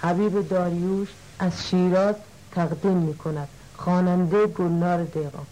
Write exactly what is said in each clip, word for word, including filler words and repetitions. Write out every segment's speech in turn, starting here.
حبیب داریوش از شیراز تقدیم می کند. خواننده گلنار دیقان.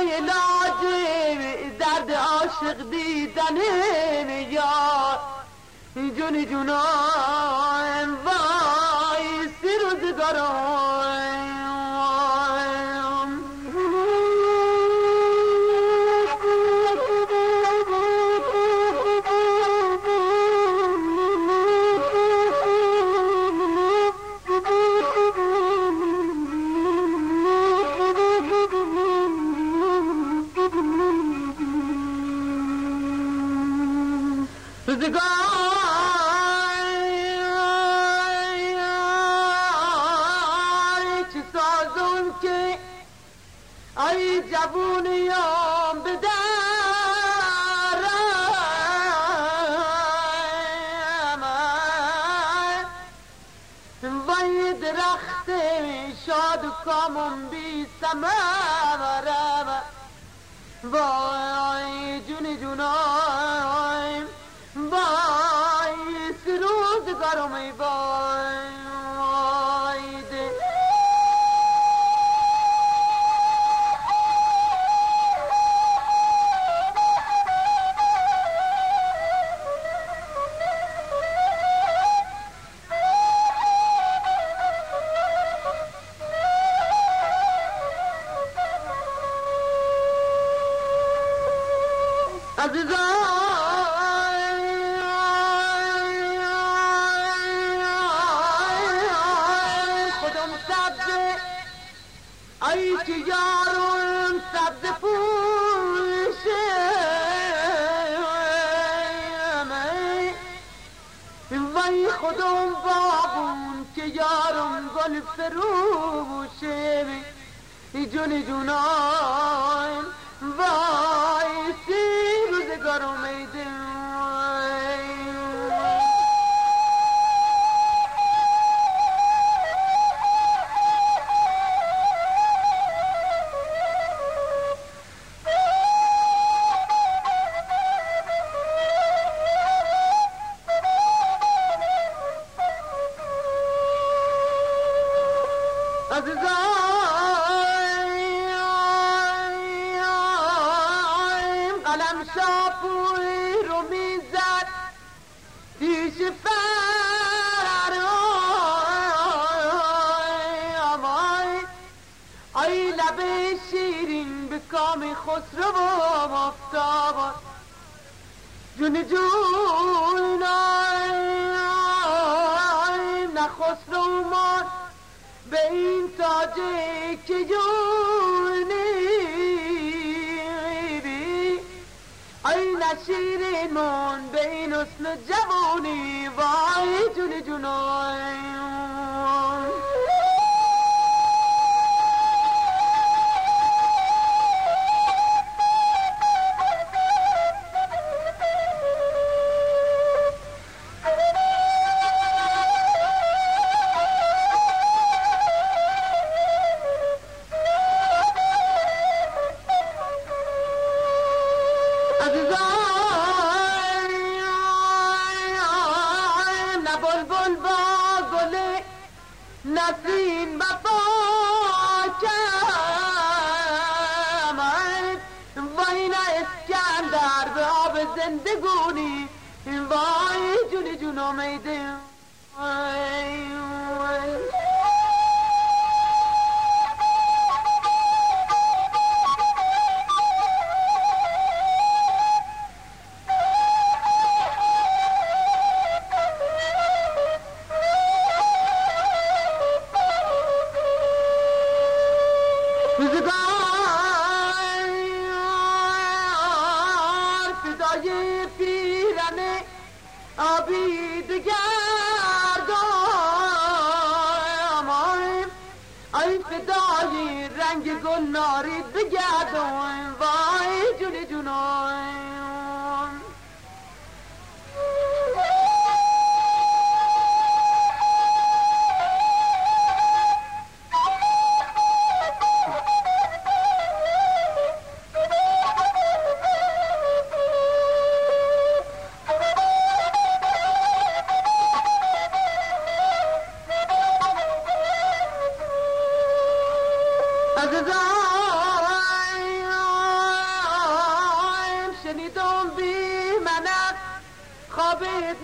وای علاج درد عاشق دیدن یار جون جونم وای سی روزگارم روزگار چه سازم که ای جوونیام بدرم وای درخت شاد و کامم بی ثمرم وای جون جونم وای سی روزگارم ای وای ده عزیزان ای که یارم سبز پوشه وای خودم باغون که یارم گل فروشه جون جونان وای سی روزگارم ای دل عزیزایم قلم شاپوی رو میزد پیش فرامای ای لب شیرین به کام خسرو و مفتاباد جون جونایم نه خسرو ماد به این تاجه که جونی بی ای نشیرین من به این حسن جوانی وای جون جونایم بلبل با گل نسیم بپا کرد وای نه اسکندر به آب زندگونی وای جون جونم ای دل روزگار فدای پیرنه آبی دگردم ای فدای رنگ گل ناری بگردم وای جون جونم عزیزان خوابت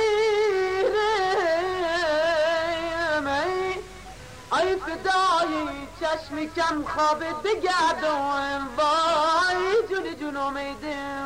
نمیرم ای فدای چشم کم خوابت بگردم وای جون جون امیدم